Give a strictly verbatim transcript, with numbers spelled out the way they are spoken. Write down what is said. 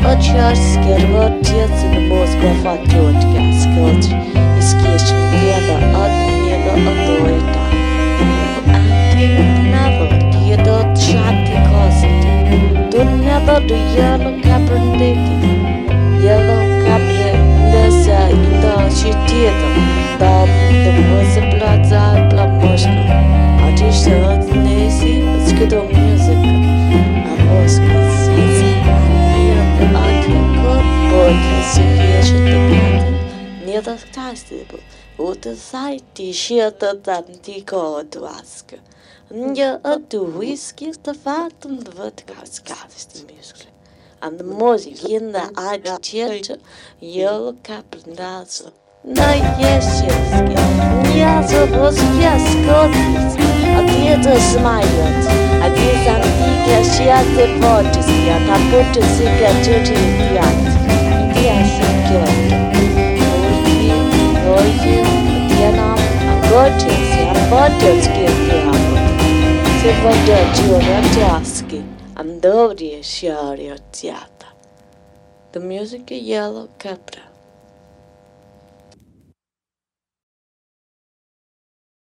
Очарский рвотец и мозга фатётка скотч искиш деда однега одоита. Anti-navel diedot shati cost. Dunnever the yellow cabrandiki. Yellow cabre lesa ita shitieta. Bab the mose plaza plamoshka. Artisans nesi skido music. A mosca sisi. Не достаточно, вот сайти шета тантикодваска. Не оту виски стафатум двот каскадисти мюзикли. And the music in the agitator, yellow caprindazo. Na jesjeski, njazo bosjaskotis, a dieto smajot, a dis antika šiate potiski, a ta putisika tuti piat. Dia šikjot. Oji, dienam, a gotiski, a potiski piavo. Se vodoči orataski, and dobri šariotiata. The music is Yellow Capra.